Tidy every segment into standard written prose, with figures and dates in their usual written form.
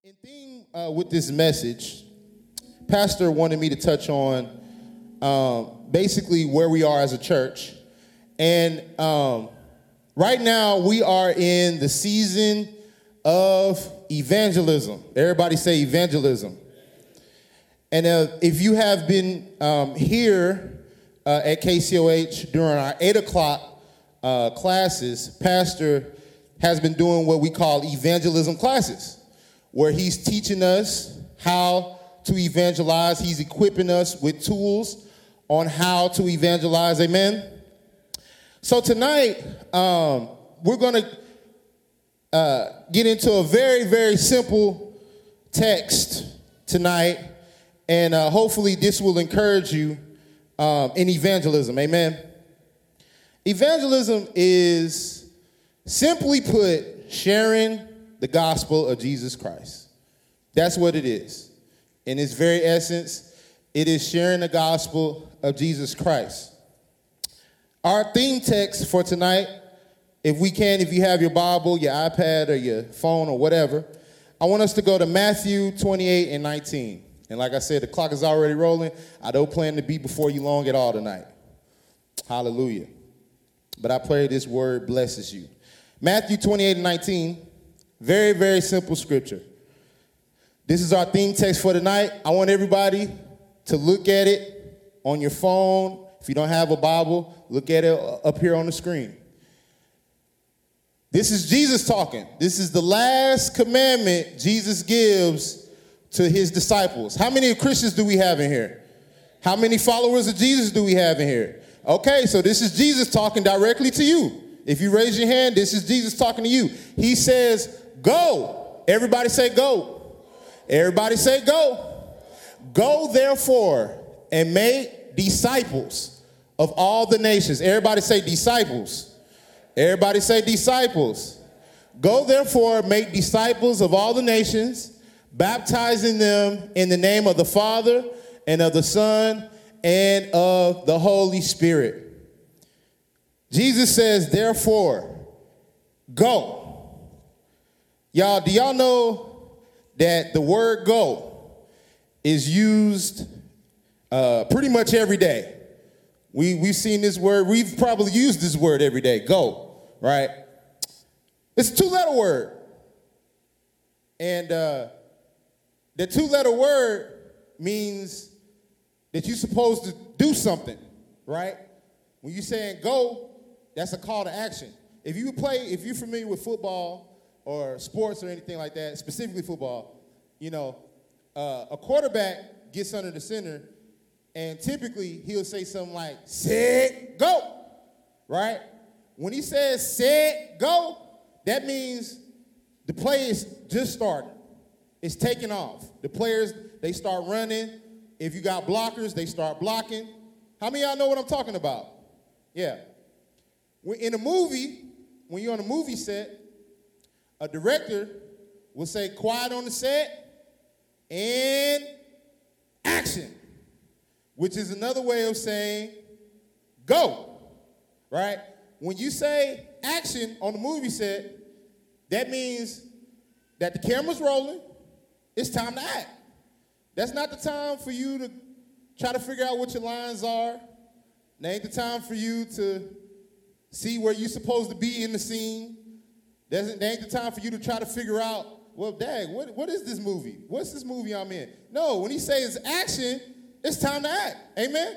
In theme with this message, Pastor wanted me to touch on basically where we are as a church. And right now we are in the season of evangelism. Everybody say evangelism. And if you have been here at KCOH during our 8 o'clock classes, Pastor has been doing what we call evangelism classes, where he's teaching us how to evangelize. He's equipping us with tools on how to evangelize, amen? So tonight, we're going to get into a very, very simple text tonight, and hopefully this will encourage you in evangelism, amen? Evangelism is, simply put, sharing the gospel of Jesus Christ. That's what it is. In its very essence, it is sharing the gospel of Jesus Christ. Our theme text for tonight, if you have your Bible, your iPad, or your phone, or whatever, I want us to go to Matthew 28 and 19. And like I said, the clock is already rolling. I don't plan to be before you long at all tonight. Hallelujah. But I pray this word blesses you. Matthew 28 and 19. Very, very simple scripture. This is our theme text for tonight. I want everybody to look at it on your phone. If you don't have a Bible, look at it up here on the screen. This is Jesus talking. This is the last commandment Jesus gives to his disciples. How many Christians do we have in here? How many followers of Jesus do we have in here? Okay, so this is Jesus talking directly to you. If you raise your hand, this is Jesus talking to you. He says, go. Everybody say go. Everybody say go. Go therefore and make disciples of all the nations. Everybody say disciples. Everybody say disciples. Go therefore, make disciples of all the nations, baptizing them in the name of the Father and of the Son and of the Holy Spirit. Jesus says, therefore, go. Y'all, do y'all know that the word go is used pretty much every day? We've seen this word. We've probably used this word every day, go, right? It's a two-letter word. And the two-letter word means that you're supposed to do something, right? When you're saying go, that's a call to action. If you're familiar with football or sports or anything like that, specifically football, a quarterback gets under the center, and typically he'll say something like, set, go, right? When he says set, go, that means the play is just starting. It's taking off. The players, they start running. If you got blockers, they start blocking. How many of y'all know what I'm talking about? Yeah. In a movie, when you're on a movie set, a director will say, quiet on the set and action, which is another way of saying go, right? When you say action on the movie set, that means that the camera's rolling, it's time to act. That's not the time for you to try to figure out what your lines are. That ain't the time for you to see where you're supposed to be in the scene. That ain't the time for you to try to figure out, well, dang, what is this movie? What's this movie I'm in? No, when he says action, it's time to act. Amen?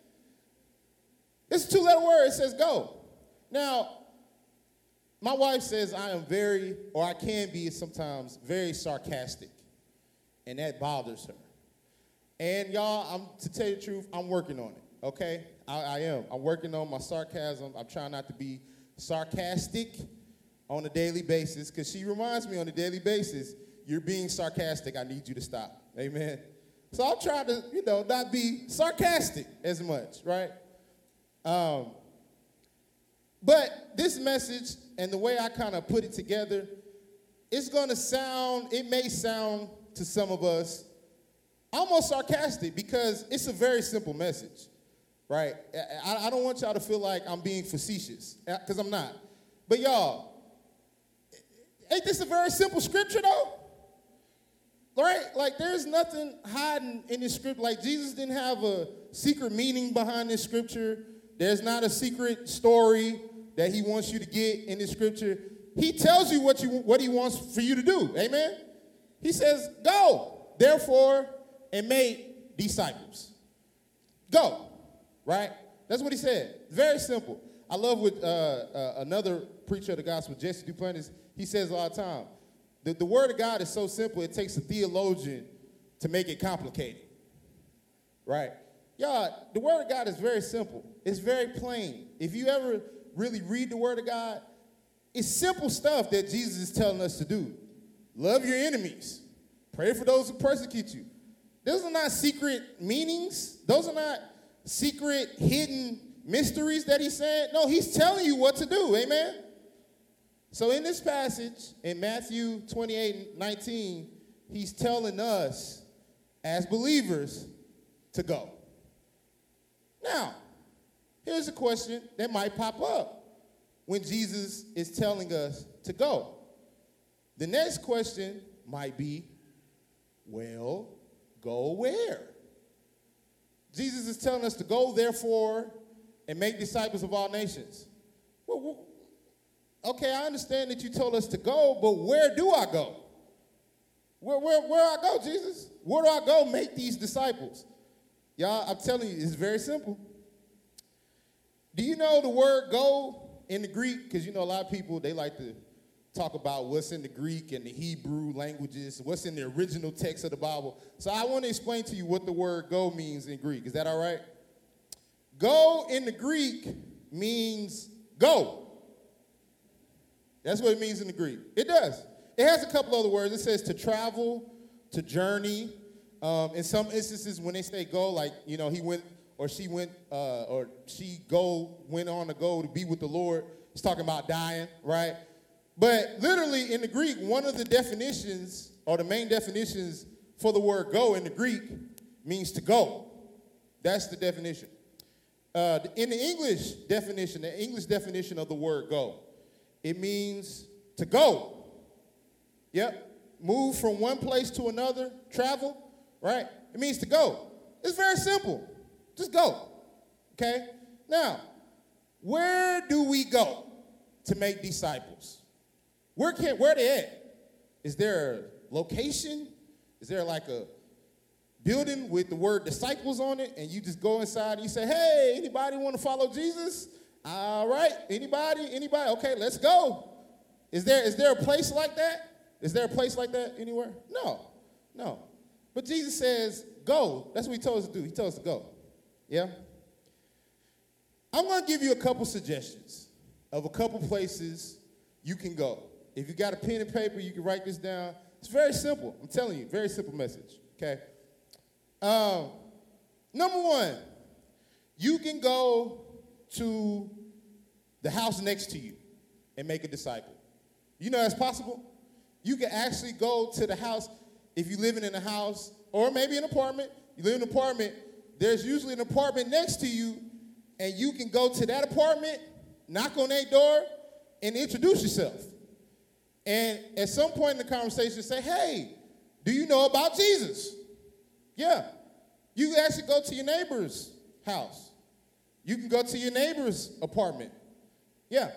It's a two-letter word. It says go. Now, my wife says I can be sometimes very sarcastic, and that bothers her. And y'all, to tell you the truth, I'm working on it, okay? I am. I'm working on my sarcasm. I'm trying not to be sarcastic on a daily basis, because she reminds me on a daily basis, you're being sarcastic. I need you to stop. Amen? So I'll try to, not be sarcastic as much, right? But this message and the way I kind of put it together, it may sound to some of us almost sarcastic, because it's a very simple message. Right? I don't want y'all to feel like I'm being facetious, because I'm not. But y'all, ain't this a very simple scripture, though? right? Like there's nothing hiding in this script. Like Jesus didn't have a secret meaning behind this scripture. There's not a secret story that he wants you to get in this scripture. He tells you what he wants for you to do. Amen? He says, go, therefore, and make disciples. Go, right? That's what he said. Very simple. I love what another preacher of the gospel, Jesse Duplantis, he says all the time. The word of God is so simple, it takes a theologian to make it complicated, right? Y'all, the word of God is very simple. It's very plain. If you ever really read the word of God, it's simple stuff that Jesus is telling us to do. Love your enemies. Pray for those who persecute you. Those are not secret meanings. Those are not secret hidden mysteries that he's saying. No, he's telling you what to do. Amen? So in this passage, in Matthew 28:19, he's telling us as believers to go. Now, here's a question that might pop up when Jesus is telling us to go. The next question might be, well, go where? Jesus is telling us to go, therefore, and make disciples of all nations. Well, okay, I understand that you told us to go, but where do I go? Where I go, Jesus? Where do I go make these disciples? Y'all, I'm telling you, it's very simple. Do you know the word go in the Greek? Because you know a lot of people, they like to talk about what's in the Greek and the Hebrew languages, what's in the original text of the Bible. So I want to explain to you what the word go means in Greek. Is that all right? Go in the Greek means go. That's what it means in the Greek. It does. It has a couple other words. It says to travel, to journey. In some instances, when they say go, like, you know, he went or she went or she went on to go to be with the Lord. It's talking about dying, right? But literally in the Greek, one of the definitions or the main definitions for the word go in the Greek means to go. That's the definition. In the English definition of the word go, it means to go. Yep. Move from one place to another, travel, right? It means to go. It's very simple. Just go. Okay? Now, where do we go to make disciples? Where they at? Is there a location? Is there like a building with the word disciples on it, and you just go inside and you say, hey, anybody want to follow Jesus? All right, anybody? Okay, let's go. Is there a place like that? Is there a place like that anywhere? No. But Jesus says, go. That's what he told us to do. He told us to go. Yeah? I'm going to give you a couple suggestions of a couple places you can go. If you got a pen and paper, you can write this down. It's very simple. I'm telling you, very simple message, okay? Number one, you can go to the house next to you and make a disciple. You know that's possible? You can actually go to the house if you're living in a house or maybe an apartment. You live in an apartment, there's usually an apartment next to you, and you can go to that apartment, knock on their door, and introduce yourself. And at some point in the conversation, say, hey, do you know about Jesus? Yeah. You can actually go to your neighbor's house. You can go to your neighbor's apartment. Yeah.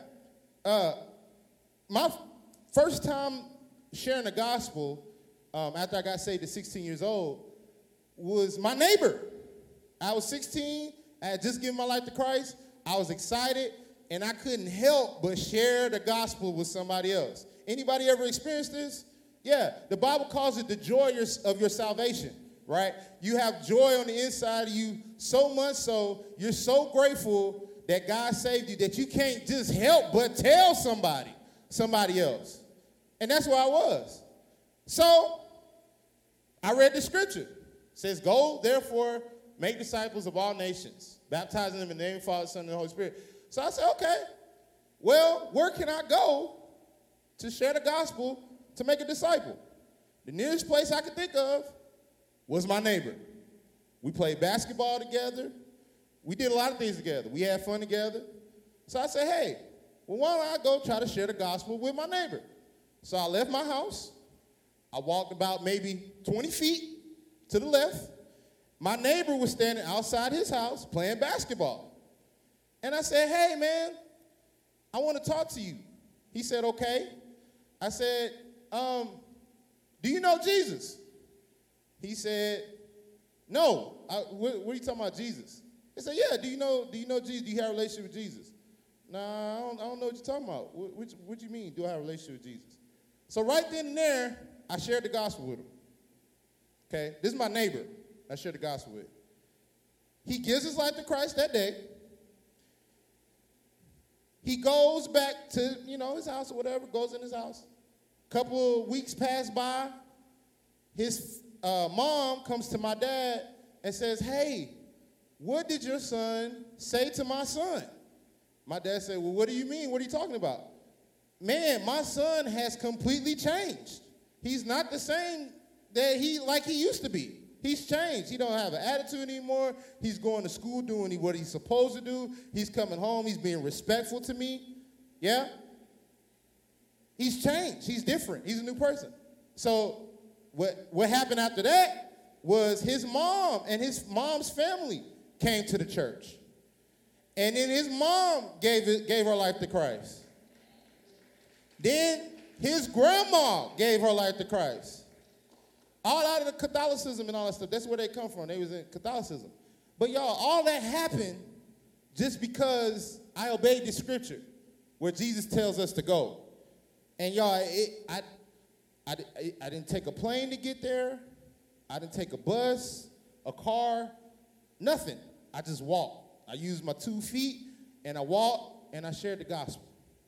My first time sharing the gospel after I got saved at 16 years old was my neighbor. I was 16. I had just given my life to Christ. I was excited, and I couldn't help but share the gospel with somebody else. Anybody ever experienced this? Yeah. The Bible calls it the joy of your salvation, right? You have joy on the inside of you so much so you're so grateful that God saved you that you can't just help but tell somebody else. And that's where I was. So I read the scripture. It says, go, therefore, make disciples of all nations, baptizing them in the name of the Father, Son, and the Holy Spirit. So I said, okay, well, where can I go to share the gospel to make a disciple? The nearest place I could think of was my neighbor. We played basketball together. We did a lot of things together. We had fun together. So I said, hey, well, why don't I go try to share the gospel with my neighbor? So I left my house. I walked about maybe 20 feet to the left. My neighbor was standing outside his house playing basketball. And I said, hey, man, I want to talk to you. He said, okay. I said, do you know Jesus? He said, no. What are you talking about, Jesus? He said, yeah, do you know Jesus? Do you have a relationship with Jesus? Nah, I don't know what you're talking about. What do you mean, do I have a relationship with Jesus? So right then and there, I shared the gospel with him. Okay, this is my neighbor I shared the gospel with. He gives his life to Christ that day. He goes back to, his house or whatever, goes in his house. Couple of weeks pass by. His mom comes to my dad and says, hey, what did your son say to my son? My dad said, well, what do you mean? What are you talking about? Man, my son has completely changed. He's not the same like he used to be. He's changed. He don't have an attitude anymore. He's going to school doing what he's supposed to do. He's coming home. He's being respectful to me. Yeah? He's changed. He's different. He's a new person. So what happened after that was his mom and his mom's family came to the church. And then his mom gave her life to Christ. Then his grandma gave her life to Christ. All out of the Catholicism and all that stuff. That's where they come from. They was in Catholicism. But y'all, all that happened just because I obeyed the scripture where Jesus tells us to go. And y'all, I didn't take a plane to get there. I didn't take a bus, a car, nothing. I just walked. I used my 2 feet, and I walked, and I shared the gospel.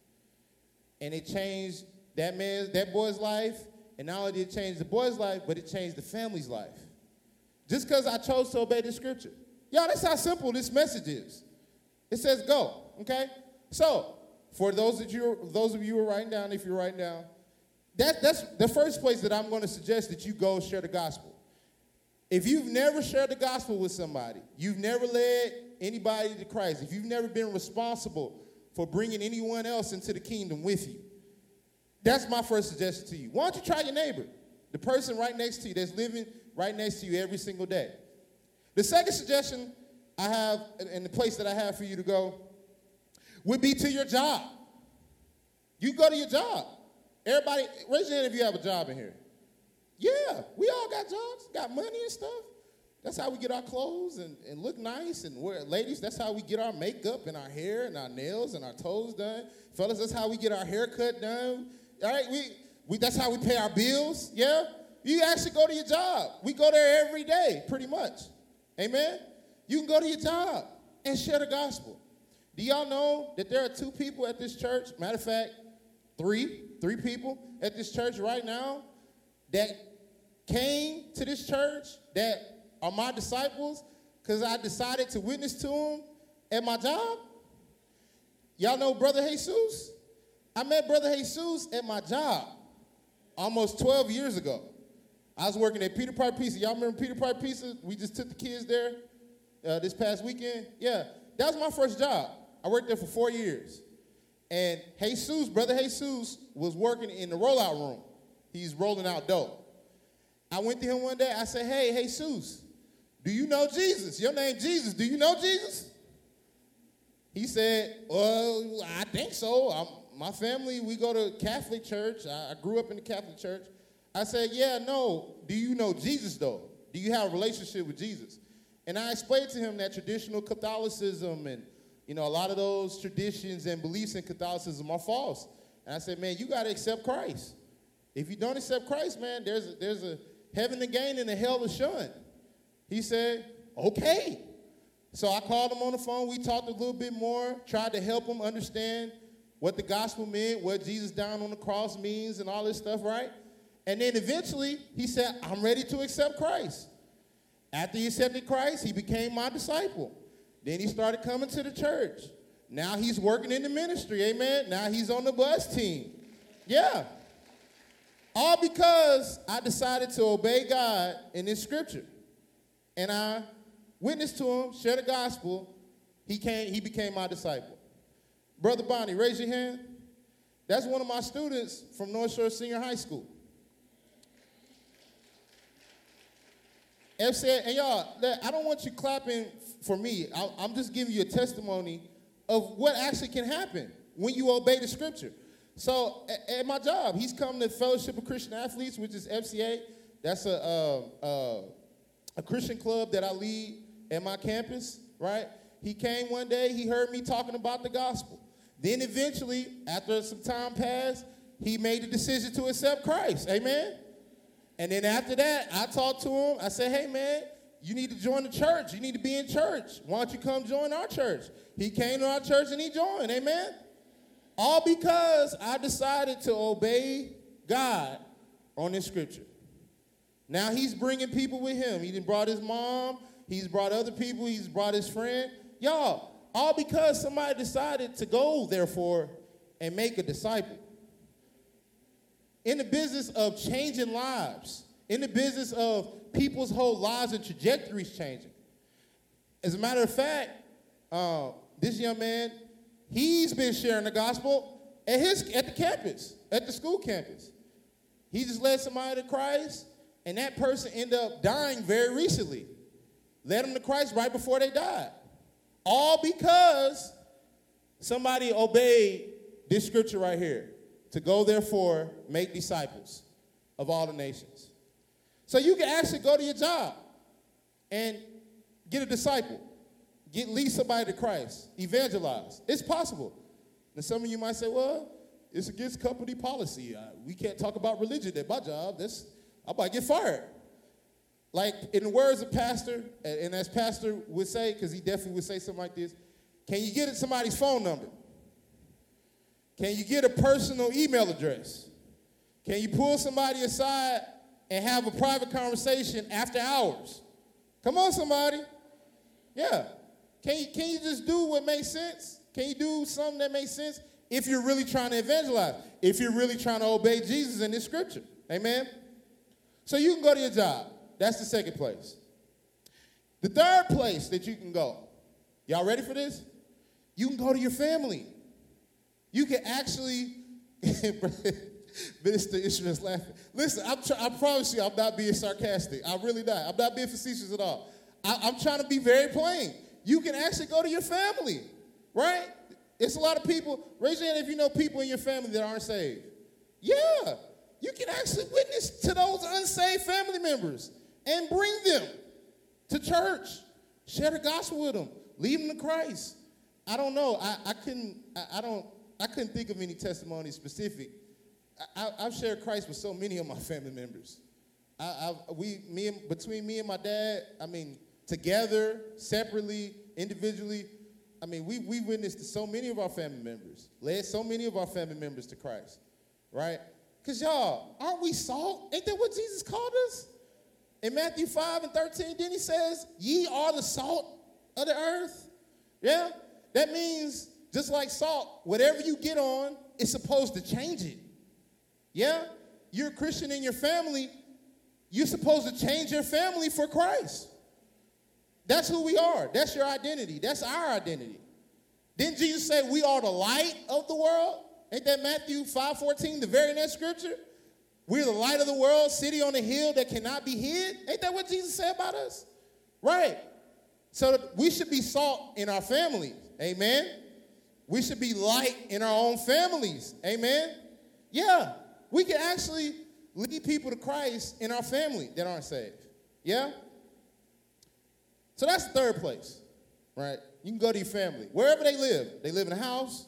And it changed that boy's life. And not only did it change the boy's life, but it changed the family's life. Just because I chose to obey the scripture. Y'all, that's how simple this message is. It says go, okay? So, for those of you who are writing down, if you're writing down, that's the first place that I'm going to suggest that you go share the gospel. If you've never shared the gospel with somebody, you've never led anybody to Christ, if you've never been responsible for bringing anyone else into the kingdom with you, that's my first suggestion to you. Why don't you try your neighbor, the person right next to you that's living right next to you every single day. The second suggestion I have, and the place that I have for you to go, would be to your job. You go to your job. Everybody, raise your hand if you have a job in here. Yeah, we all got jobs, got money and stuff. That's how we get our clothes and look nice. And ladies, that's how we get our makeup and our hair and our nails and our toes done. Fellas, that's how we get our haircut done. All right, that's how we pay our bills. Yeah, you actually go to your job. We go there every day, pretty much. Amen. You can go to your job and share the gospel. Do y'all know that there are 2 people at this church? Matter of fact, three people at this church right now that came to this church that are my disciples because I decided to witness to them at my job. Y'all know Brother Jesus? I met Brother Jesus at my job almost 12 years ago. I was working at Peter Piper Pizza. Y'all remember Peter Piper Pizza? We just took the kids there this past weekend. Yeah, that was my first job. I worked there for 4 years. And Brother Jesus, was working in the rollout room. He's rolling out dope. I went to him one day. I said, hey, Jesus, do you know Jesus? Your name Jesus. Do you know Jesus? He said, well, I think so. My family, we go to Catholic church. I grew up in the Catholic church. I said, yeah, no. Do you know Jesus, though? Do you have a relationship with Jesus? And I explained to him that traditional Catholicism and, a lot of those traditions and beliefs in Catholicism are false. And I said, man, you got to accept Christ. If you don't accept Christ, man, there's a heaven to gain and a hell to shun. He said, okay. So I called him on the phone. We talked a little bit more, tried to help him understand what the gospel meant, what Jesus down on the cross means and all this stuff, right? And then eventually he said, I'm ready to accept Christ. After he accepted Christ, he became my disciple. Then he started coming to the church. Now he's working in the ministry, amen? Now he's on the bus team. Yeah. All because I decided to obey God in this scripture. And I witnessed to him, shared the gospel. He became my disciple. Brother Bonnie, raise your hand. That's one of my students from North Shore Senior High School. FCA, and y'all, I don't want you clapping for me. I'm just giving you a testimony of what actually can happen when you obey the scripture. So at my job, he's come to Fellowship of Christian Athletes, which is FCA. That's a Christian club that I lead at my campus, right? He came one day, he heard me talking about the gospel. Then eventually, after some time passed, he made the decision to accept Christ, amen? And then after that, I talked to him. I said, hey, man, you need to join the church. You need to be in church. Why don't you come join our church? He came to our church and he joined, amen? All because I decided to obey God on this scripture. Now he's bringing people with him. He brought his mom. He's brought other people. He's brought his friend. Y'all, all because somebody decided to go, therefore, and make a disciple. In the business of changing lives, in the business of people's whole lives and trajectories changing. As a matter of fact, this young man, he's been sharing the gospel at the campus, at the school campus. He just led somebody to Christ, and that person ended up dying very recently. Led them to Christ right before they died. All because somebody obeyed this scripture right here. To go, therefore, make disciples of all the nations. So you can actually go to your job and get a disciple. Lead somebody to Christ. Evangelize. It's possible. Now, some of you might say, well, it's against company policy. We can't talk about religion at my job. I might get fired. Like, in the words of Pastor, and as Pastor would say, because he definitely would say something like this, can you get somebody's phone number? Can you get a personal email address? Can you pull somebody aside and have a private conversation after hours? Come on, somebody. Yeah. Can you just do what makes sense? Can you do something that makes sense if you're really trying to evangelize? If you're really trying to obey Jesus in this scripture. Amen? So you can go to your job. That's the second place. The third place that you can go. Y'all ready for this? You can go to your family. You can actually, Minister Ishmael's laughing. Listen, I promise you I'm not being sarcastic. I'm really not. I'm not being facetious at all. I'm trying to be very plain. You can actually go to your family, right? It's a lot of people. Raise your hand if you know people in your family that aren't saved. Yeah, you can actually witness to those unsaved family members and bring them to church. Share the gospel with them. Lead them to Christ. I don't know. I couldn't think of any testimonies specific. I've shared Christ with so many of my family members. Between me and my dad, together, separately, individually, we witnessed to so many of our family members, led so many of our family members to Christ, right? Because y'all, aren't we salt? Ain't that what Jesus called us? In Matthew 5:13, then he says, ye are the salt of the earth. Yeah? That means, just like salt, whatever you get on, it's supposed to change it. Yeah? You're a Christian in your family, you're supposed to change your family for Christ. That's who we are. That's your identity. That's our identity. Didn't Jesus say we are the light of the world? Ain't that Matthew 5:14, the very next scripture? We're the light of the world, city on a hill that cannot be hid. Ain't that what Jesus said about us? Right. So we should be salt in our families. Amen. We should be light in our own families. Amen. Yeah. We can actually lead people to Christ in our family that aren't saved. Yeah. So that's the third place, right? You can go to your family, wherever they live. They live in a house.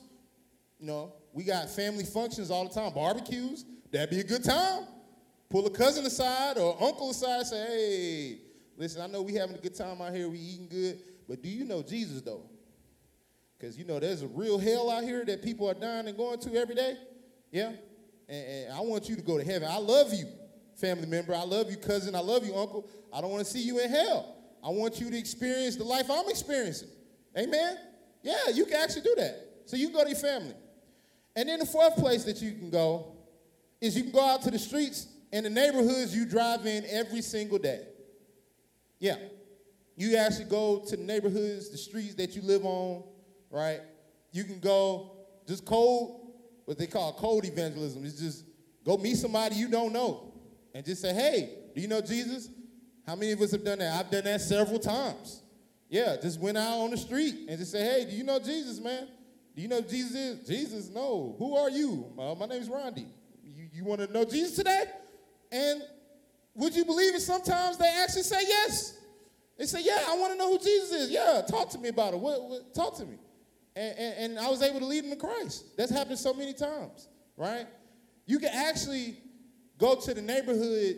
We got family functions all the time, barbecues. That'd be a good time. Pull a cousin aside or uncle aside and say, hey, listen, I know we having a good time out here. We eating good. But do you know Jesus, though? Because, there's a real hell out here that people are dying and going to every day. Yeah? And I want you to go to heaven. I love you, family member. I love you, cousin. I love you, uncle. I don't want to see you in hell. I want you to experience the life I'm experiencing. Amen? Yeah, you can actually do that. So you can go to your family. And then the fourth place that you can go is you can go out to the streets and the neighborhoods you drive in every single day. Yeah. You actually go to the neighborhoods, the streets that you live on, right? You can go just cold, what they call cold evangelism. It's just go meet somebody you don't know and just say, hey, do you know Jesus? How many of us have done that? I've done that several times. Yeah, just went out on the street and just say, hey, do you know Jesus, man? Do you know who Jesus is? Jesus, no. Who are you? My name's Rondi. You want to know Jesus today? And would you believe it? Sometimes they actually say yes. They say, yeah, I want to know who Jesus is. Yeah, talk to me about it. Talk to me. And I was able to lead them to Christ. That's happened so many times, right? You can actually go to the neighborhood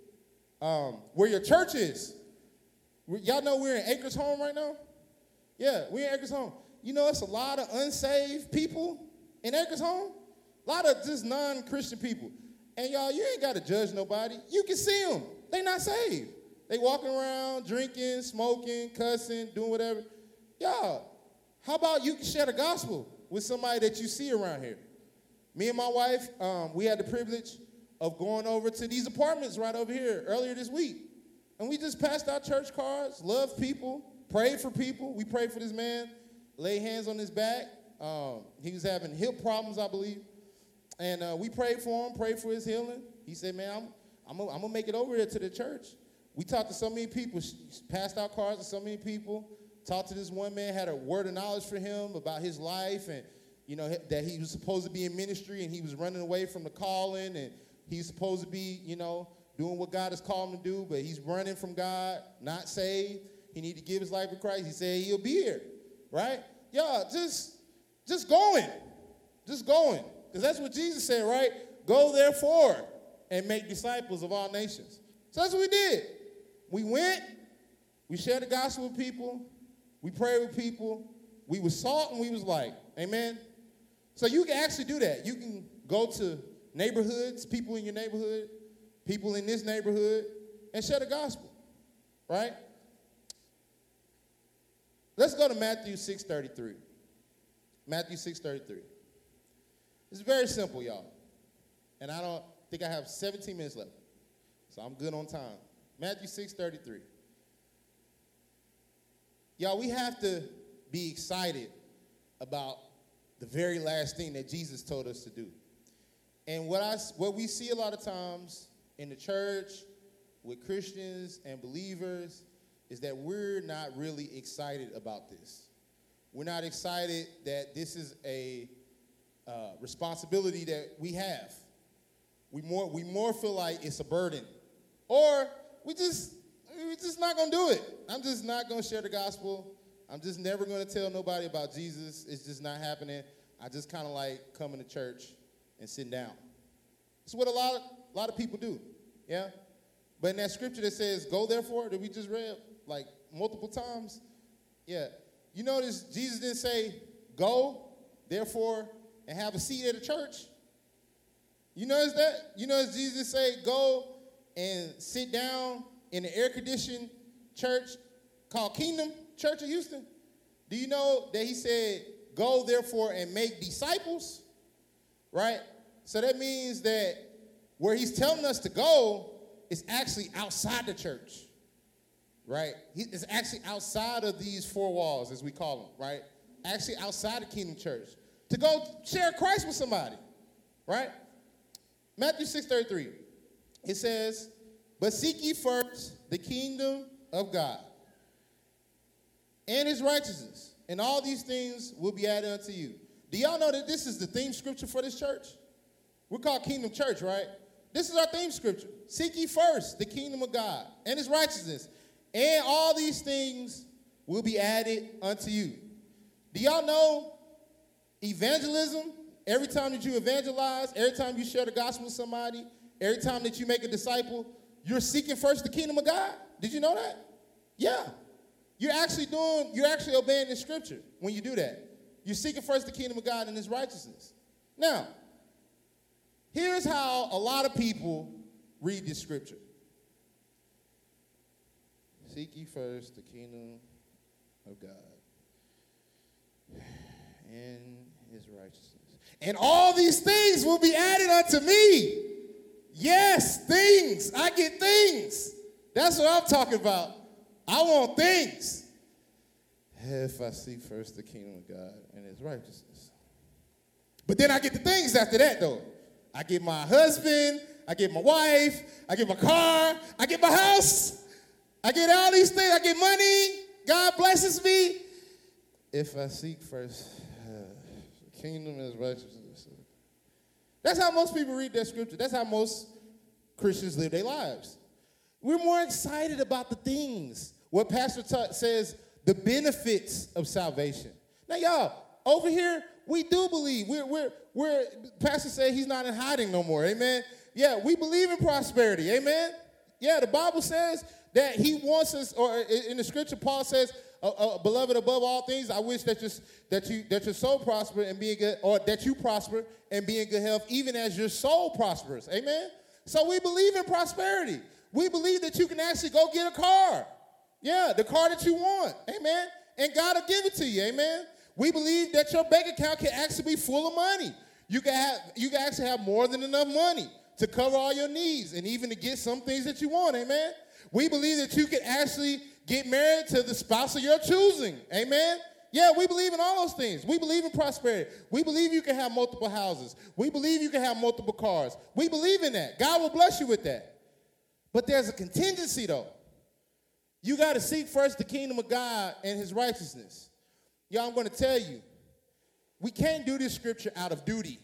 where your church is. Y'all know we're in Acres Home right now? Yeah, we're in Acres Home. You know, it's a lot of unsaved people in Acres Home. A lot of just non-Christian people. And y'all, you ain't got to judge nobody. You can see them. They not saved. They walking around, drinking, smoking, cussing, doing whatever. Y'all, how about you can share the gospel with somebody that you see around here? Me and my wife, we had the privilege of going over to these apartments right over here earlier this week. And we just passed out church cards, loved people, prayed for people. We prayed for this man, laid hands on his back. He was having hip problems, I believe. And we prayed for him, prayed for his healing. He said, man, I'm going to make it over here to the church. We talked to so many people, passed out cards to so many people, talked to this one man, had a word of knowledge for him about his life and, you know, that he was supposed to be in ministry and he was running away from the calling and he's supposed to be, you know, doing what God has called him to do, but he's running from God, not saved. He need to give his life to Christ. He said he'll be here, right? Yeah, just going. Just going. Because that's what Jesus said, right? Go therefore and make disciples of all nations. So that's what we did. We went, we shared the gospel with people, we prayed with people, we was salt and we was light. Amen? So you can actually do that. You can go to neighborhoods, people in your neighborhood, people in this neighborhood, and share the gospel, right? Let's go to Matthew 6:33. Matthew 6:33. It's very simple, y'all. And I don't think I have 17 minutes left, so I'm good on time. Matthew 6:33. Y'all, we have to be excited about the very last thing that Jesus told us to do. And what we see a lot of times in the church with Christians and believers is that we're not really excited about this. We're not excited that this is a responsibility that we have. We more feel like it's a burden, or we're just not gonna do it. I'm just not gonna share the gospel. I'm just never gonna tell nobody about Jesus. It's just not happening. I just kind of like coming to church and sitting down. It's what a lot of people do, yeah. But in that scripture that says, "Go therefore," that we just read like multiple times, yeah. You notice Jesus didn't say, "Go therefore and have a seat at a church." You notice that? You notice Jesus say, "Go and sit down in an air-conditioned church called Kingdom Church of Houston"? Do you know that he said, "Go therefore and make disciples"? Right? So that means that where he's telling us to go is actually outside the church. Right? It's actually outside of these four walls, as we call them, right? Actually outside the Kingdom Church. To go share Christ with somebody, right? Matthew 6:33, it says, "But seek ye first the kingdom of God and his righteousness, and all these things will be added unto you." Do y'all know that this is the theme scripture for this church? We're called Kingdom Church, right? This is our theme scripture. Seek ye first the kingdom of God and his righteousness, and all these things will be added unto you. Do y'all know evangelism? Every time that you evangelize, every time you share the gospel with somebody, every time that you make a disciple, you're seeking first the kingdom of God. Did you know that? Yeah. You're actually obeying the scripture when you do that. You're seeking first the kingdom of God and his righteousness. Now, here's how a lot of people read this scripture. Seek ye first the kingdom of God and his righteousness, and all these things will be added unto me. Yes, things. I get things. That's what I'm talking about. I want things. If I seek first the kingdom of God and his righteousness. But then I get the things after that, though. I get my husband, I get my wife, I get my car, I get my house, I get all these things. I get money. God blesses me. If I seek first the kingdom is righteousness. That's how most people read that scripture. That's how most Christians live their lives. We're more excited about the things. What Pastor says, the benefits of salvation. Now, y'all, over here, we do believe. We're Pastor said he's not in hiding no more. Amen. Yeah, we believe in prosperity. Amen. Yeah, the Bible says that he wants us, or in the scripture, Paul says, beloved, above all things, I wish that your soul prosper and be in good, or that you prosper and be in good health, even as your soul prospers. Amen. So we believe in prosperity. We believe that you can actually go get a car. Yeah, the car that you want. Amen. And God will give it to you. Amen. We believe that your bank account can actually be full of money. You can actually have more than enough money to cover all your needs and even to get some things that you want. Amen. We believe that you can actually get married to the spouse of your choosing. Amen. Yeah, we believe in all those things. We believe in prosperity. We believe you can have multiple houses. We believe you can have multiple cars. We believe in that. God will bless you with that. But there's a contingency, though. You got to seek first the kingdom of God and his righteousness. Y'all, I'm going to tell you, we can't do this scripture out of duty.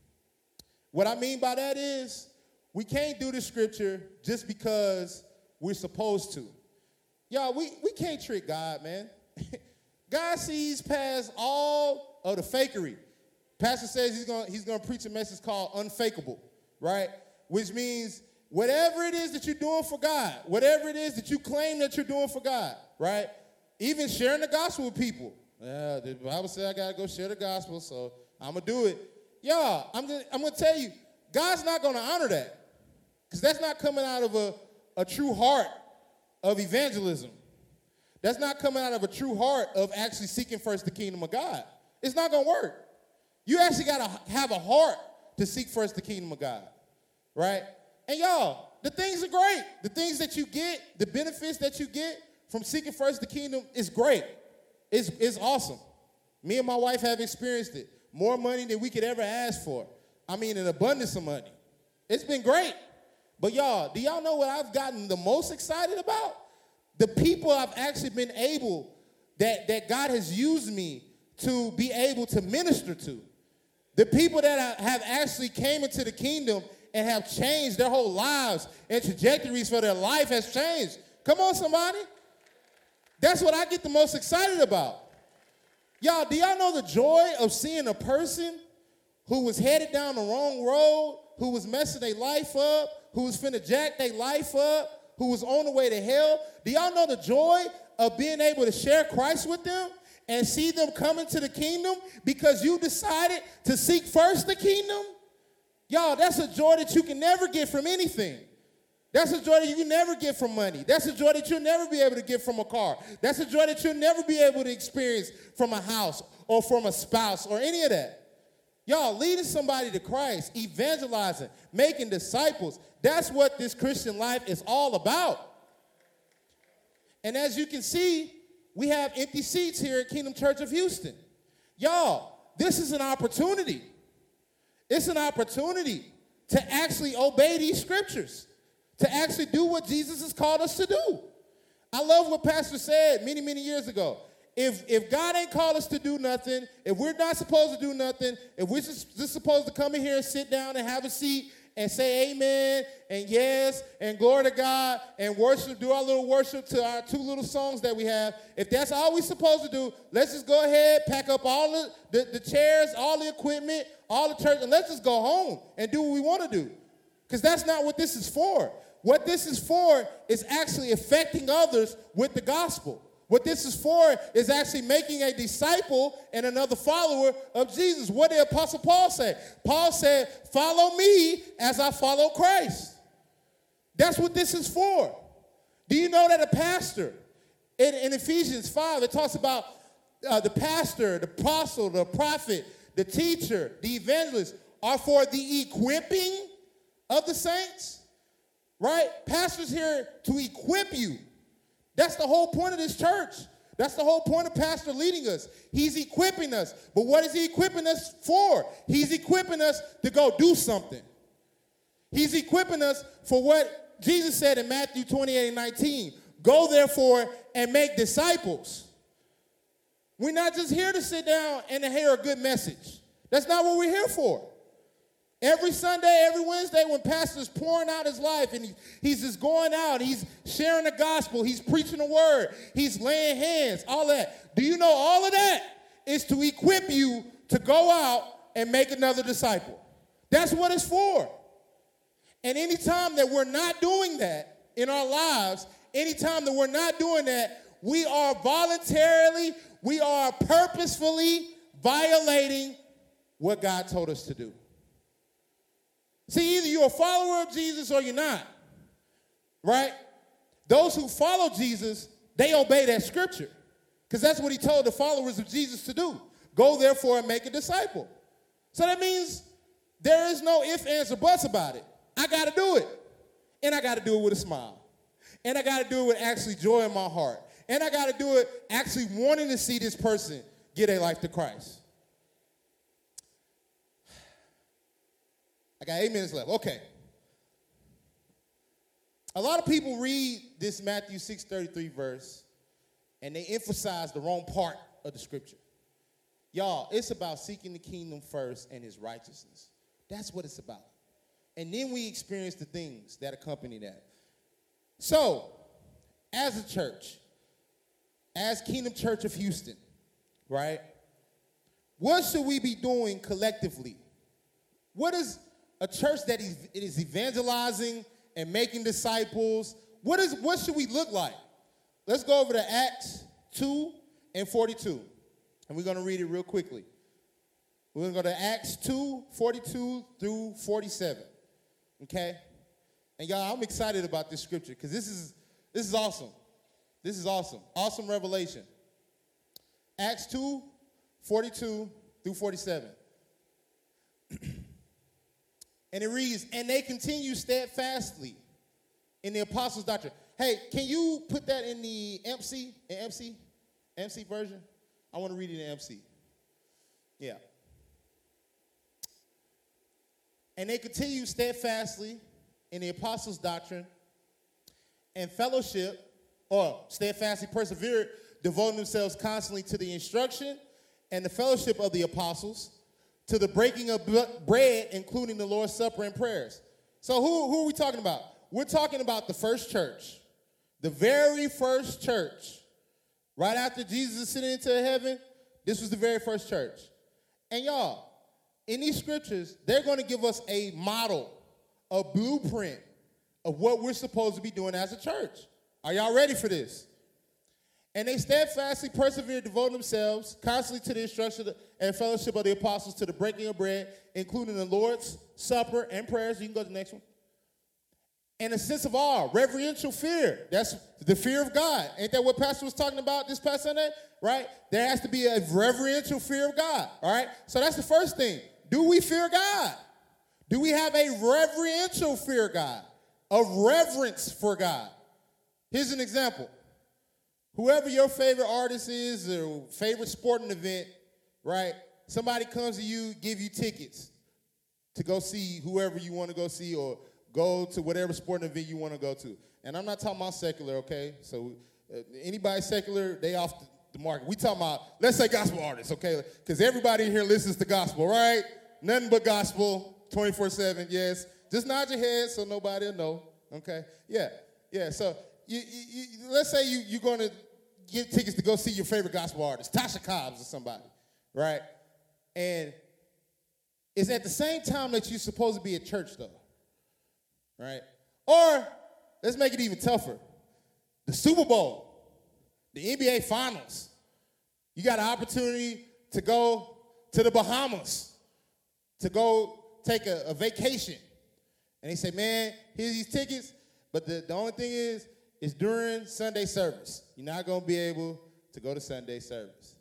What I mean by that is, we can't do this scripture just because we're supposed to. Y'all, we can't trick God, man. God sees past all of the fakery. Pastor says he's going to preach a message called unfakeable, right? Which means whatever it is that you're doing for God, whatever it is that you claim that you're doing for God, right? Even sharing the gospel with people. The Bible says I got to go share the gospel, so I'm going to do it. Y'all, I'm going to tell you, God's not going to honor that because that's not coming out of a true heart of evangelism. That's not coming out of a true heart of actually seeking first the kingdom of God. It's not going to work. You actually got to have a heart to seek first the kingdom of God, right? And y'all, the things are great. The things that you get, the benefits that you get from seeking first the kingdom is great. It's awesome. Me and my wife have experienced it. More money than we could ever ask for. I mean, an abundance of money. It's been great. But y'all, do y'all know what I've gotten the most excited about? The people I've actually been able, that God has used me to be able to minister to. The people that have actually came into the kingdom and have changed their whole lives and trajectories for their life has changed. Come on, somebody. That's what I get the most excited about. Y'all, do y'all know the joy of seeing a person who was headed down the wrong road, who was messing their life up, who was finna jack their life up, who was on the way to hell? Do y'all know the joy of being able to share Christ with them and see them come into the kingdom because you decided to seek first the kingdom? Y'all, that's a joy that you can never get from anything. That's a joy that you can never get from money. That's a joy that you'll never be able to get from a car. That's a joy that you'll never be able to experience from a house or from a spouse or any of that. Y'all, leading somebody to Christ, evangelizing, making disciples, that's what this Christian life is all about. And as you can see, we have empty seats here at Kingdom Church of Houston. Y'all, this is an opportunity. It's an opportunity to actually obey these scriptures, to actually do what Jesus has called us to do. I love what Pastor said many, many years ago. If God ain't called us to do nothing, if we're not supposed to do nothing, if we're just supposed to come in here and sit down and have a seat and say amen and yes and glory to God and worship, do our little worship to our two little songs that we have, if that's all we're supposed to do, let's just go ahead, pack up all the chairs, all the equipment, all the church, and let's just go home and do what we want to do. Because that's not what this is for. What this is for is actually affecting others with the gospel. What this is for is actually making a disciple and another follower of Jesus. What did Apostle Paul say? Paul said, follow me as I follow Christ. That's what this is for. Do you know that a pastor, in Ephesians 5, it talks about the pastor, the apostle, the prophet, the teacher, the evangelist are for the equipping of the saints? Right? Pastor's here to equip you. That's the whole point of this church. That's the whole point of pastor leading us. He's equipping us. But what is he equipping us for? He's equipping us to go do something. He's equipping us for what Jesus said in Matthew 28:19. Go therefore and make disciples. We're not just here to sit down and to hear a good message. That's not what we're here for. Every Sunday, every Wednesday, when pastor's pouring out his life and he's just going out, he's sharing the gospel, he's preaching the word, he's laying hands, all that. Do you know all of that is to equip you to go out and make another disciple? That's what it's for. And anytime that we're not doing that in our lives, anytime that we're not doing that, we are voluntarily, we are purposefully violating what God told us to do. See, either you're a follower of Jesus or you're not, right? Those who follow Jesus, they obey that scripture because that's what he told the followers of Jesus to do. Go, therefore, and make a disciple. So that means there is no ifs, ands, or buts about it. I got to do it, and I got to do it with a smile, and I got to do it with actually joy in my heart, and I got to do it actually wanting to see this person give their life to Christ. I got 8 minutes left. Okay. A lot of people read this Matthew 6:33 verse, and they emphasize the wrong part of the scripture. Y'all, it's about seeking the kingdom first and his righteousness. That's what it's about. And then we experience the things that accompany that. So, as a church, as Kingdom Church of Houston, right, what should we be doing collectively? What is a church that is evangelizing and making disciples? What should we look like? Let's go over to Acts 2 and 42. And we're going to read it real quickly. We're going to go to Acts 2, 42 through 47. Okay? And y'all, I'm excited about this scripture because this is awesome. This is awesome. Awesome revelation. Acts 2, 42 through 47. And it reads, and they continue steadfastly in the apostles' doctrine. Hey, can you put that in the MC version? I want to read it in MC. Yeah. And they continue steadfastly in the apostles' doctrine and fellowship, or steadfastly persevered, devoting themselves constantly to the instruction and the fellowship of the apostles, to the breaking of bread, including the Lord's Supper and prayers. So who are we talking about? We're talking about the first church, the very first church. Right after Jesus ascended into heaven, this was the very first church. And y'all, in these scriptures, they're going to give us a model, a blueprint of what we're supposed to be doing as a church. Are y'all ready for this? And they steadfastly persevered, devoting themselves constantly to the instruction and fellowship of the apostles, to the breaking of bread, including the Lord's Supper and prayers. You can go to the next one. And a sense of awe, reverential fear. That's the fear of God. Ain't that what Pastor was talking about this past Sunday? Right? There has to be a reverential fear of God. All right? So that's the first thing. Do we fear God? Do we have a reverential fear of God? A reverence for God? Here's an example. Whoever your favorite artist is or favorite sporting event, right? Somebody comes to you, give you tickets to go see whoever you want to go see or go to whatever sporting event you want to go to. And I'm not talking about secular, okay? So anybody secular, they off the market. We talking about, let's say gospel artists, okay? Because everybody in here listens to gospel, right? Nothing but gospel, 24/7, yes. Just nod your head so nobody will know, okay? Yeah, so let's say you're going to get tickets to go see your favorite gospel artist, Tasha Cobbs or somebody, right? And it's at the same time that you're supposed to be at church, though, right? Or let's make it even tougher. The Super Bowl, the NBA Finals. You got an opportunity to go to the Bahamas, to go take a vacation. And they say, man, here's these tickets, but the only thing is, it's during Sunday service. You're not going to be able to go to Sunday service.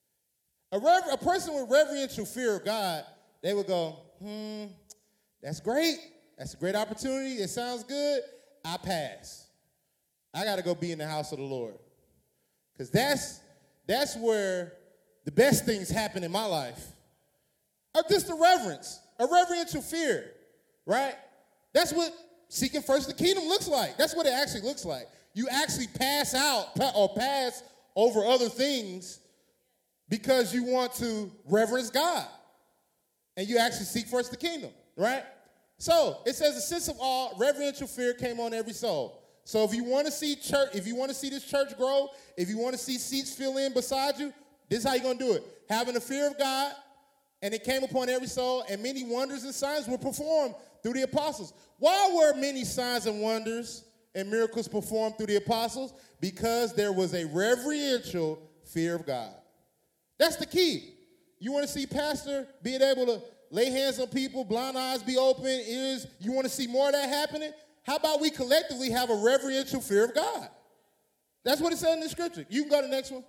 A person with reverential fear of God, they would go, that's great. That's a great opportunity. It sounds good. I pass. I got to go be in the house of the Lord. Because that's where the best things happen in my life. Or just a reverential fear, right? That's what seeking first the kingdom looks like. That's what it actually looks like. You actually pass over other things because you want to reverence God. And you actually seek first the kingdom, right? So it says a sense of awe, reverential fear came on every soul. So if you want to see church, if you want to see this church grow, if you want to see seats fill in beside you, this is how you're going to do it. Having the fear of God, and it came upon every soul, and many wonders and signs were performed through the apostles. Why were many signs and wonders and miracles performed through the apostles? Because there was a reverential fear of God. That's the key. You want to see pastor being able to lay hands on people, blind eyes be open, ears, you want to see more of that happening? How about we collectively have a reverential fear of God? That's what it says in the scripture. You can go to the next one.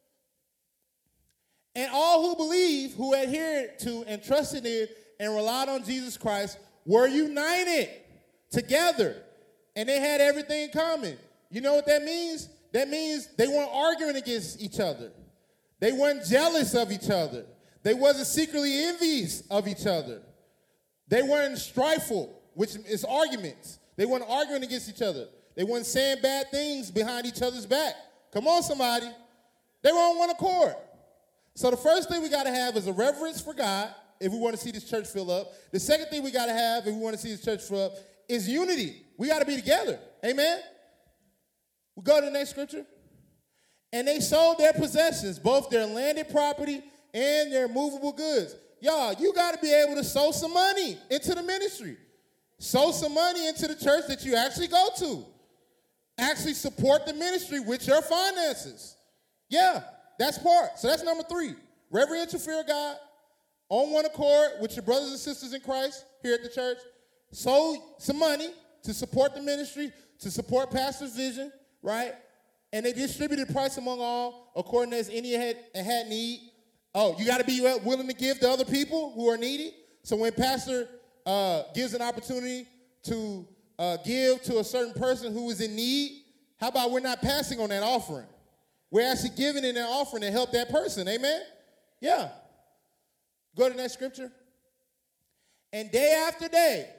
And all who believe, who adhered to and trusted in and relied on Jesus Christ were united together. And they had everything in common. You know what that means? That means they weren't arguing against each other. They weren't jealous of each other. They wasn't secretly envious of each other. They weren't strifeful, which is arguments. They weren't arguing against each other. They weren't saying bad things behind each other's back. Come on, somebody. They were on one accord. So the first thing we got to have is a reverence for God if we want to see this church fill up. The second thing we got to have if we want to see this church fill up is unity. We got to be together. Amen? We go to the next scripture. And they sold their possessions, both their landed property and their movable goods. Y'all, you got to be able to sow some money into the ministry. Sow some money into the church that you actually go to. Actually support the ministry with your finances. Yeah, that's part. So that's number 3. Reverential fear of God, on one accord with your brothers and sisters in Christ here at the church. Sow some money to support the ministry, to support pastor's vision, right? And they distributed price among all, according as any had need. Oh, you got to be willing to give to other people who are needy. So when pastor gives an opportunity to give to a certain person who is in need, how about we're not passing on that offering? We're actually giving in that offering to help that person. Amen? Yeah. Go to the next scripture. And day after day,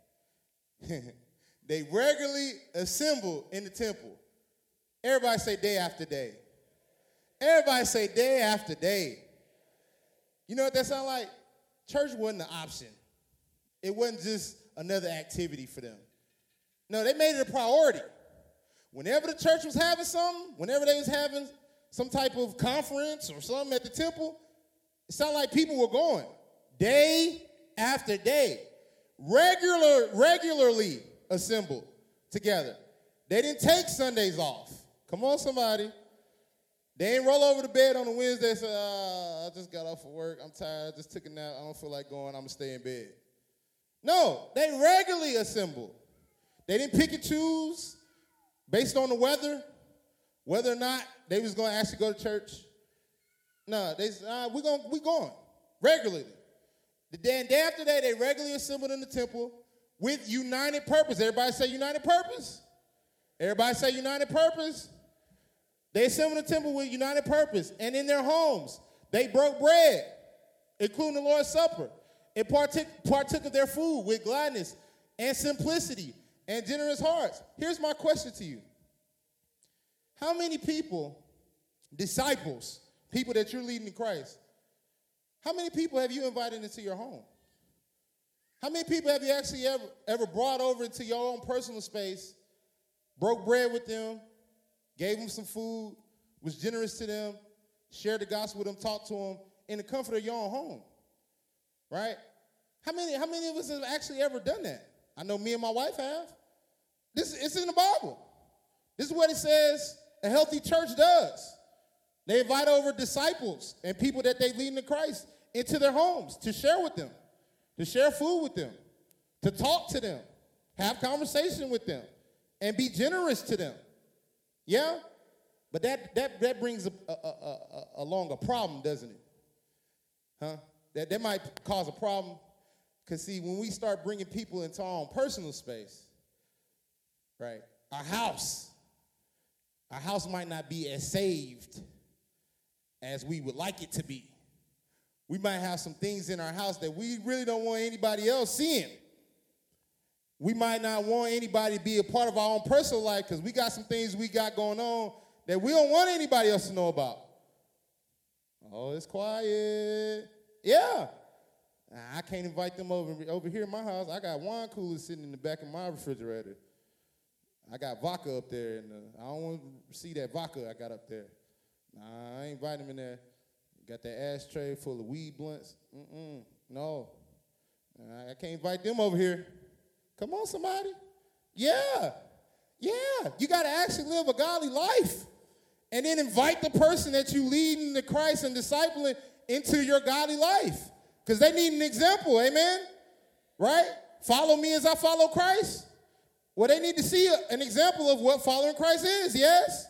they regularly assemble in the temple. Everybody say day after day. Everybody say day after day. You know what that sounds like? Church wasn't an option. It wasn't just another activity for them. No, they made it a priority. Whenever the church was having something, whenever they was having some type of conference or something at the temple, it sounded like people were going day after day, regularly assembled together. They didn't take Sundays off. Come on, somebody. They ain't roll over the bed on a Wednesday and say, I just got off of work. I'm tired. I just took a nap. I don't feel like going. I'm going to stay in bed. No, they regularly assembled. They didn't pick and choose based on the weather, whether or not they was going to actually go to church. No, they said, we're going regularly. The day after day, they regularly assembled in the temple with united purpose. Everybody say united purpose? Everybody say united purpose? They assembled in the temple with united purpose. And in their homes, they broke bread, including the Lord's Supper, and partook of their food with gladness and simplicity and generous hearts. Here's my question to you. How many people, disciples, people that you're leading to Christ, how many people have you invited into your home? How many people have you actually ever brought over into your own personal space, broke bread with them, gave them some food, was generous to them, shared the gospel with them, talked to them in the comfort of your own home? Right? How many of us have actually ever done that? I know me and my wife have. It's in the Bible. This is what it says a healthy church does. They invite over disciples and people that they lead into Christ into their homes to share with them, to share food with them, to talk to them, have conversation with them, and be generous to them. Yeah? But that brings along a problem, doesn't it? Huh? That might cause a problem. Because, see, when we start bringing people into our own personal space, right, our house might not be as saved as we would like it to be. We might have some things in our house that we really don't want anybody else seeing. we might not want anybody to be a part of our own personal life because we got some things we got going on that we don't want anybody else to know about. Oh, it's quiet. Yeah. I can't invite them over here in my house. I got wine coolers sitting in the back of my refrigerator. I got vodka up there, and I don't want to see that vodka I got up there. Nah, I ain't inviting them in there. Got that ashtray full of weed blunts. No. I can't invite them over here. Come on, somebody. Yeah. You got to actually live a godly life. And then invite the person that you lead into Christ and discipling into your godly life. Because they need an example, amen? Right? Follow me as I follow Christ. Well, they need to see an example of what following Christ is, yes?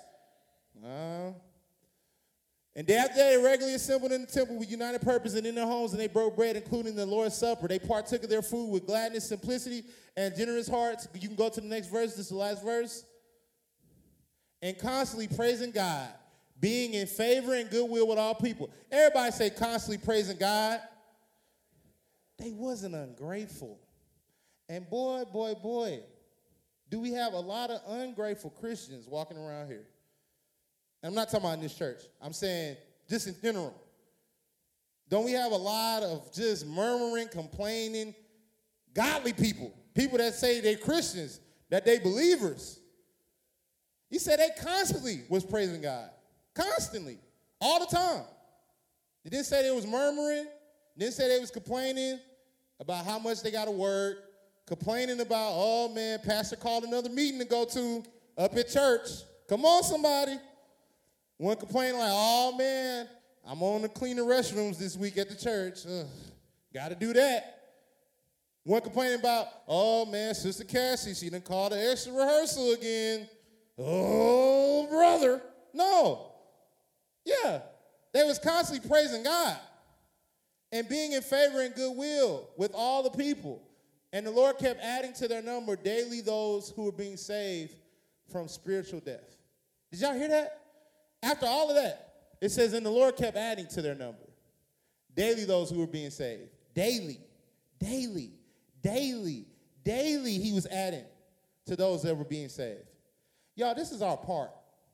And after they regularly assembled in the temple with united purpose and in their homes, and they broke bread, including the Lord's Supper. They partook of their food with gladness, simplicity, and generous hearts. You can go to the next verse. This is the last verse. And constantly praising God, being in favor and goodwill with all people. Everybody say constantly praising God. They wasn't ungrateful. And boy, do we have a lot of ungrateful Christians walking around here. And I'm not talking about in this church. I'm saying just in general. Don't we have a lot of just murmuring, complaining, godly people? People that say they're Christians, that they believers. He said they constantly was praising God. Constantly. All the time. They didn't say they was murmuring. Didn't say they was complaining about how much they got to work. Complaining about, oh, man, pastor called another meeting to go to up at church. Come on, somebody. One complaining like, oh, man, I'm on to clean the restrooms this week at the church. Got to do that. One complaining about, oh, man, Sister Cassie, she done called an extra rehearsal again. Oh, brother. No. Yeah. They was constantly praising God and being in favor and goodwill with all the people. And the Lord kept adding to their number daily those who were being saved from spiritual death. Did y'all hear that? After all of that, it says, and the Lord kept adding to their number daily those who were being saved. Daily he was adding to those that were being saved. Y'all, this is our part.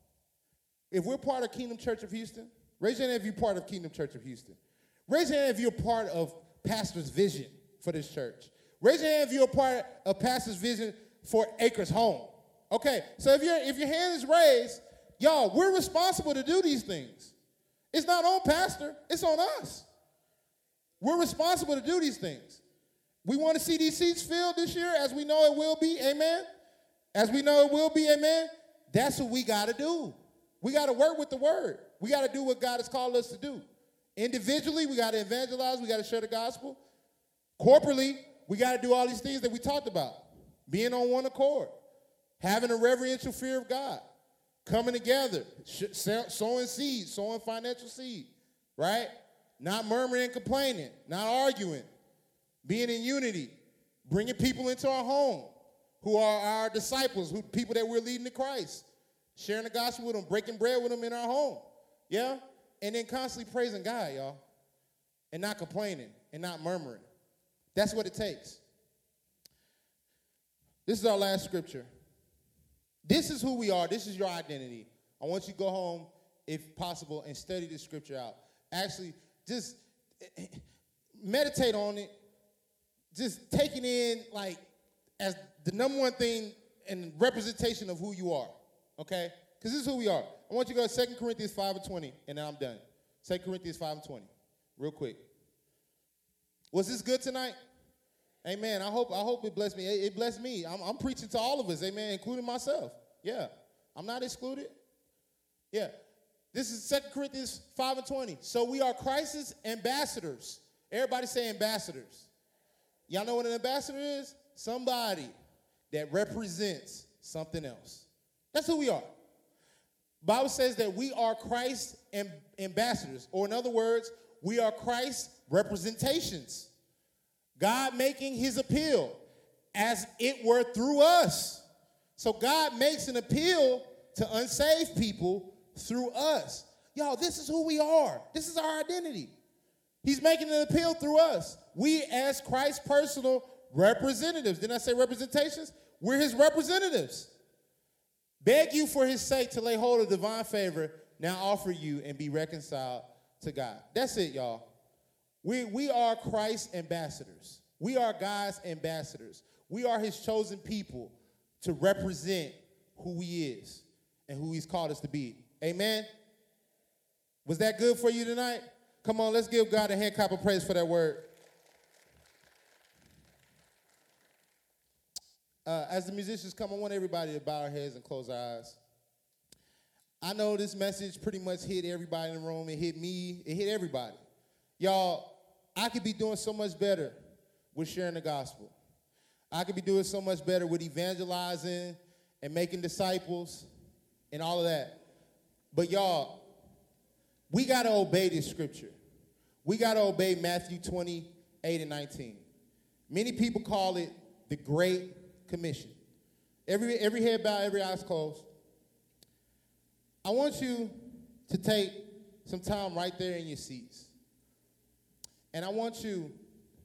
If we're part of Kingdom Church of Houston, raise your hand if you're part of Kingdom Church of Houston. Raise your hand if you're part of Pastor's vision for this church. Raise your hand if you're a part of Pastor's vision for Acres Home. Okay, so if your hand is raised, y'all, we're responsible to do these things. It's not on Pastor, it's on us. We're responsible to do these things. We want to see these seats filled this year, as we know it will be, amen? As we know it will be, amen? That's what we got to do. We got to work with the word. We got to do what God has called us to do. Individually, we got to evangelize. We got to share the gospel. Corporately, we got to do all these things that we talked about. Being on one accord. Having a reverential fear of God. Coming together. Sowing seed. Sowing financial seed. Right? Not murmuring and complaining. Not arguing. Being in unity. Bringing people into our home who are our disciples, people that we're leading to Christ. Sharing the gospel with them, breaking bread with them in our home. Yeah? And then constantly praising God, y'all. And not complaining and not murmuring. That's what it takes. This is our last scripture. This is who we are. This is your identity. I want you to go home, if possible, and study this scripture out. Actually, just meditate on it. Just take it in, like, as the number one thing and representation of who you are. Okay? Because this is who we are. I want you to go to 2 Corinthians 5:20, and then I'm done. 2 Corinthians 5:20, real quick. Was this good tonight? Amen. I hope it blessed me. It blessed me. I'm preaching to all of us, amen, including myself. Yeah. I'm not excluded. Yeah. This is 2 Corinthians 5:20. So we are Christ's ambassadors. Everybody say ambassadors. Y'all know what an ambassador is? Somebody that represents something else. That's who we are. Bible says that we are Christ's ambassadors, or in other words, we are Christ's representations. God making his appeal as it were through us. So God makes an appeal to unsaved people through us. Y'all, this is who we are. This is our identity. He's making an appeal through us. We as Christ's personal representatives. Didn't I say representations? We're his representatives. Beg you for his sake to lay hold of divine favor, now offer you and be reconciled to God. That's it, y'all. We are Christ's ambassadors. We are God's ambassadors. We are his chosen people to represent who he is and who he's called us to be. Amen? Was that good for you tonight? Come on, let's give God a hand clap of praise for that word. As the musicians come, I want everybody to bow our heads and close our eyes. I know this message pretty much hit everybody in the room. It hit me. It hit everybody. Y'all, I could be doing so much better with sharing the gospel. I could be doing so much better with evangelizing and making disciples and all of that. But y'all, we got to obey this scripture. We got to obey Matthew 28 and 19. Many people call it the Great Commission. Every head bowed, every eyes closed. I want you to take some time right there in your seats. And I want you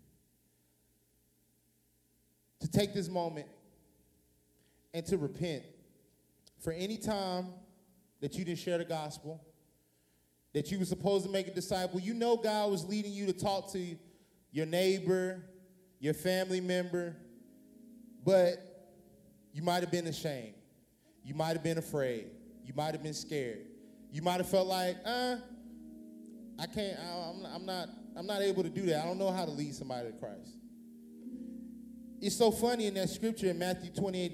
to take this moment and to repent for any time that you didn't share the gospel, that you were supposed to make a disciple. You know God was leading you to talk to your neighbor, your family member, but you might have been ashamed. You might have been afraid. You might have been scared. You might have felt like, I can't, I'm not able to do that. I don't know how to lead somebody to Christ. It's so funny in that scripture in Matthew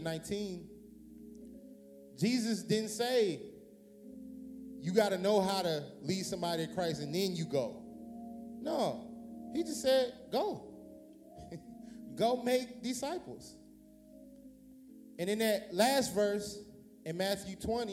28:19, Jesus didn't say, you got to know how to lead somebody to Christ and then you go. No, he just said, go. Go make disciples. And in that last verse, in Matthew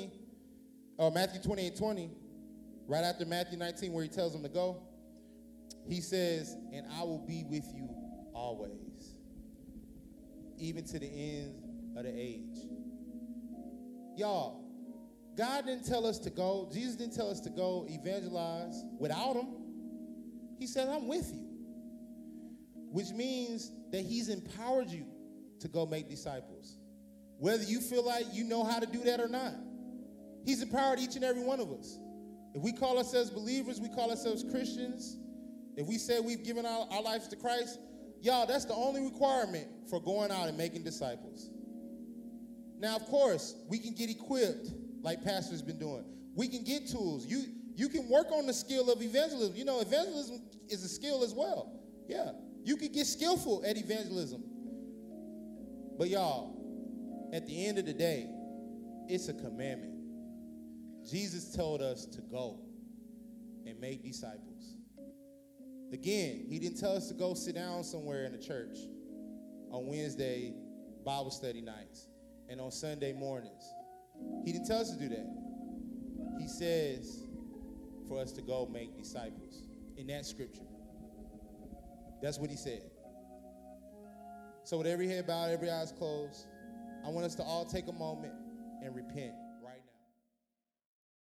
28:20, right after Matthew 19, where he tells them to go, he says, and I will be with you always, even to the end of the age. Y'all, God didn't tell us to go. Jesus didn't tell us to go evangelize without him. He said, I'm with you, which means that he's empowered you to go make disciples. Whether you feel like you know how to do that or not, he's empowered each and every one of us. If we call ourselves believers, we call ourselves Christians, if we say we've given our lives to Christ, y'all, that's the only requirement for going out and making disciples. Now, of course, we can get equipped like Pastor's been doing. We can get tools. You can work on the skill of evangelism. You know, evangelism is a skill as well. Yeah, you can get skillful at evangelism. But y'all, at the end of the day, it's a commandment. Jesus told us to go and make disciples. Again, he didn't tell us to go sit down somewhere in the church on Wednesday Bible study nights and on Sunday mornings. He didn't tell us to do that. He says for us to go make disciples in that scripture. That's what he said. So with every head bowed, every eyes closed, I want us to all take a moment and repent.